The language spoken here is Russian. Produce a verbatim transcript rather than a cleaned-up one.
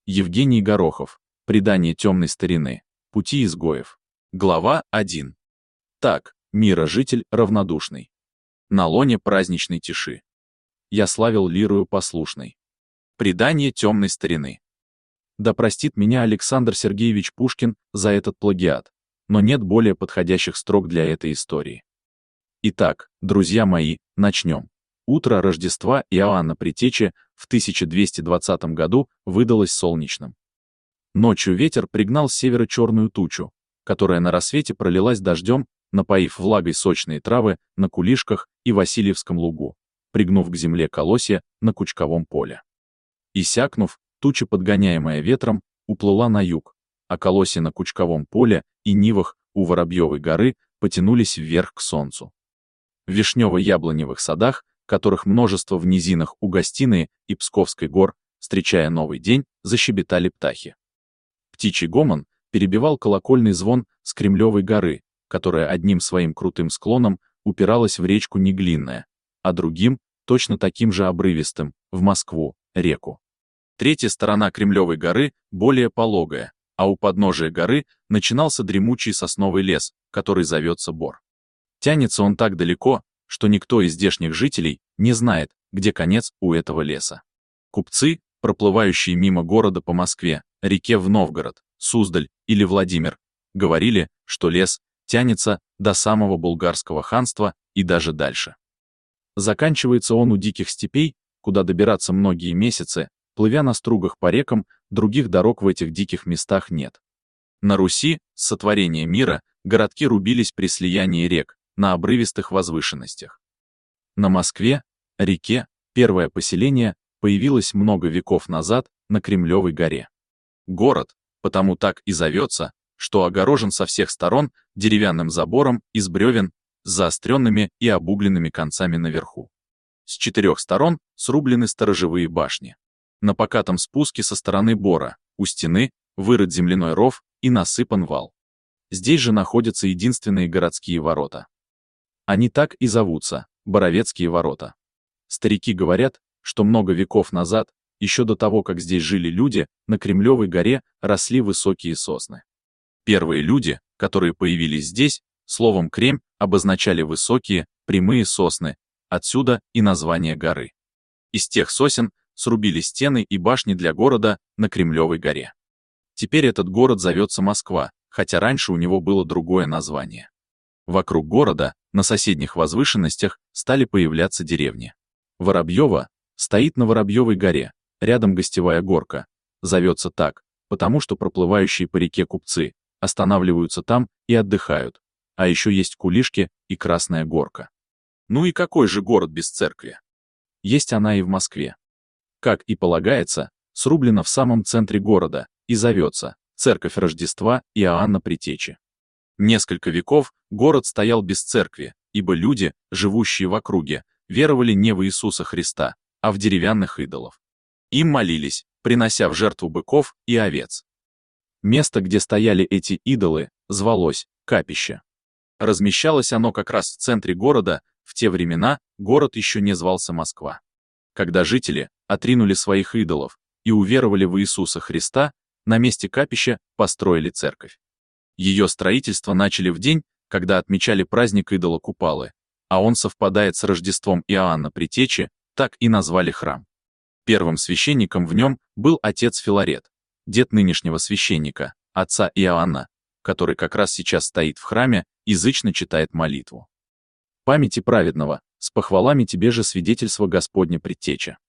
Евгений Горохов. Предание темной старины. Пути изгоев. Глава один. Так, мира житель равнодушный. На лоне праздничной тиши. Я славил лирую послушной. Предание темной старины. Да простит меня Александр Сергеевич Пушкин за этот плагиат, но нет более подходящих строк для этой истории. Итак, друзья мои, начнем. Утро Рождества Иоанна Предтечи в тысяча двести двадцатом году выдалось солнечным. Ночью ветер пригнал с севера черную тучу, которая на рассвете пролилась дождем, напоив влагой сочные травы на Кулишках и Васильевском лугу, пригнув к земле колосья на Кучковом поле. Иссякнув, туча, подгоняемая ветром, уплыла на юг, а колосья на Кучковом поле и нивах у Воробьевой горы потянулись вверх к солнцу. В вишнево-яблоневых садах, которых множество в низинах у Гостиной и Псковской гор, встречая новый день, защебетали птахи. Птичий гомон перебивал колокольный звон с Кремлевой горы, которая одним своим крутым склоном упиралась в речку Неглинная, а другим, точно таким же обрывистым, в Москву, реку. Третья сторона Кремлевой горы более пологая, а у подножия горы начинался дремучий сосновый лес, который зовется Бор. Тянется он так далеко, что никто из здешних жителей не знает, где конец у этого леса. Купцы, проплывающие мимо города по Москве, реке в Новгород, Суздаль или Владимир, говорили, что лес тянется до самого Булгарского ханства и даже дальше. Заканчивается он у диких степей, куда добираться многие месяцы, плывя на стругах по рекам, других дорог в этих диких местах нет. На Руси, с сотворения мира, городки рубились при слиянии рек, на обрывистых возвышенностях. На Москве, реке, первое поселение появилось много веков назад на Кремлевой горе. Город, потому так и зовется, что огорожен со всех сторон деревянным забором из бревен с заостренными и обугленными концами наверху. С четырех сторон срублены сторожевые башни. На покатом спуске со стороны Бора, у стены, вырыт земляной ров и насыпан вал. Здесь же находятся единственные городские ворота. Они так и зовутся – Боровецкие ворота. Старики говорят, что много веков назад, еще до того, как здесь жили люди, на Кремлевой горе росли высокие сосны. Первые люди, которые появились здесь, словом «кремь» обозначали высокие, прямые сосны, отсюда и название горы. Из тех сосен срубили стены и башни для города на Кремлевой горе. Теперь этот город зовется Москва, хотя раньше у него было другое название. Вокруг города, на соседних возвышенностях, стали появляться деревни. Воробьево стоит на Воробьевой горе, рядом гостевая горка. Зовется так, потому что проплывающие по реке купцы останавливаются там и отдыхают. А еще есть Кулишки и Красная горка. Ну и какой же город без церкви? Есть она и в Москве. Как и полагается, срублена в самом центре города и зовется Церковь Рождества Иоанна Предтечи. Несколько веков город стоял без церкви, ибо люди, живущие в округе, веровали не в Иисуса Христа, а в деревянных идолов. Им молились, принося в жертву быков и овец. Место, где стояли эти идолы, звалось Капище. Размещалось оно как раз в центре города, в те времена город еще не звался Москва. Когда жители отринули своих идолов и уверовали в Иисуса Христа, на месте капища построили церковь. Ее строительство начали в день, когда отмечали праздник идола Купалы, а он совпадает с Рождеством Иоанна Предтечи, так и назвали храм. Первым священником в нем был отец Филарет, дед нынешнего священника, отца Иоанна, который как раз сейчас стоит в храме и зычно читает молитву. Памяти праведного, с похвалами тебе же свидетельство Господне Предтеча.